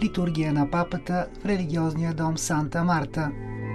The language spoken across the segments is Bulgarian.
литургия на папата в религиозния дом Санта Марта.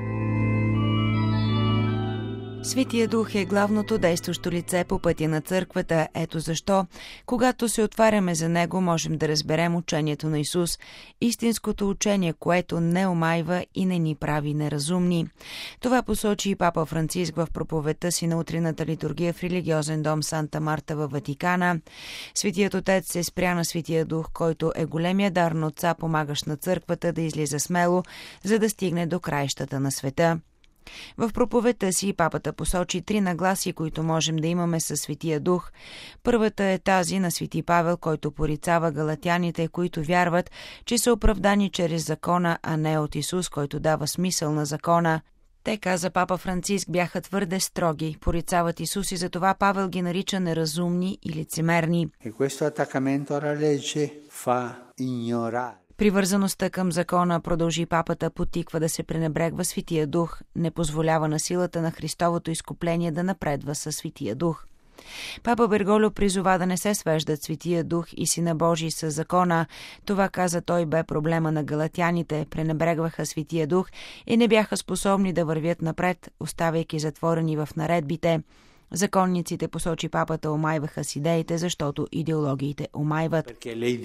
Светия Дух е главното действащо лице по пътя на църквата. Ето защо, когато се отваряме за Него, можем да разберем учението на Исус, истинското учение, което не омайва и не ни прави неразумни. Това посочи и папа Франциск в проповедта си на утрената литургия в религиозен дом Санта Марта във Ватикана. Светият Отец се спря на Светия Дух, който е големия дар на Отца, помагащ на църквата да излиза смело, за да стигне до краищата на света. В проповедта си папата посочи 3 нагласи, които можем да имаме със Светия Дух. Първата е тази на Свети Павел, който порицава галатяните, които вярват, че са оправдани чрез закона, а не от Исус, който дава смисъл на закона. Те, каза папа Франциск, бяха твърде строги, порицават Исус и затова Павел ги нарича неразумни и лицемерни. Привързаността към закона, продължи папата, потиква да се пренебрегва Светия Дух, не позволява на силата на Христовото изкупление да напредва със Светия Дух. Папа Берголио призова да не се свеждат Светия Дух и Сина Божий с закона. Това, каза той, бе проблема на галатяните, пренебрегваха Светия Дух и не бяха способни да вървят напред, оставайки затворени в наредбите. Законниците, посочи папата, омайваха с идеите, защото идеологиите омайват.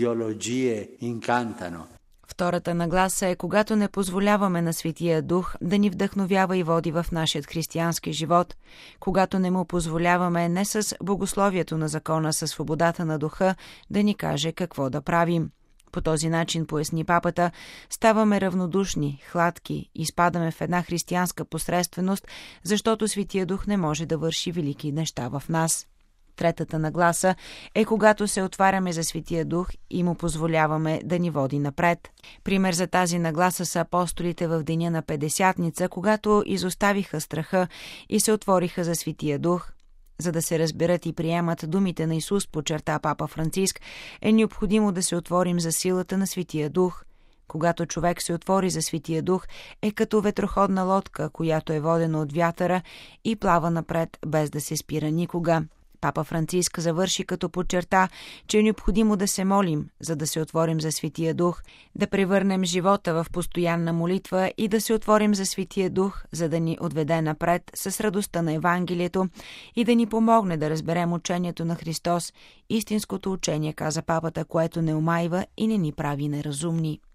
Втората нагласа е, когато не позволяваме на Светия Дух да ни вдъхновява и води в нашия християнски живот, когато не му позволяваме не с богословието на закона, със свободата на духа да ни каже какво да правим. По този начин, поясни папата, ставаме равнодушни, хладки, изпадаме в една християнска посредственост, защото Светия Дух не може да върши велики неща в нас. Третата нагласа е, когато се отваряме за Светия Дух и му позволяваме да ни води напред. Пример за тази нагласа са апостолите в деня на Петдесятница, когато изоставиха страха и се отвориха за Светия Дух. За да се разберат и приемат думите на Исус, подчерта папа Франциск, е необходимо да се отворим за силата на Светия Дух. Когато човек се отвори за Светия Дух, е като ветроходна лодка, която е водена от вятъра и плава напред, без да се спира никога. Папа Франциск завърши като подчерта, че е необходимо да се молим, за да се отворим за Светия Дух, да превърнем живота в постоянна молитва и да се отворим за Светия Дух, за да ни отведе напред с радостта на Евангелието и да ни помогне да разберем учението на Христос, истинското учение, каза папата, което не омайва и не ни прави неразумни.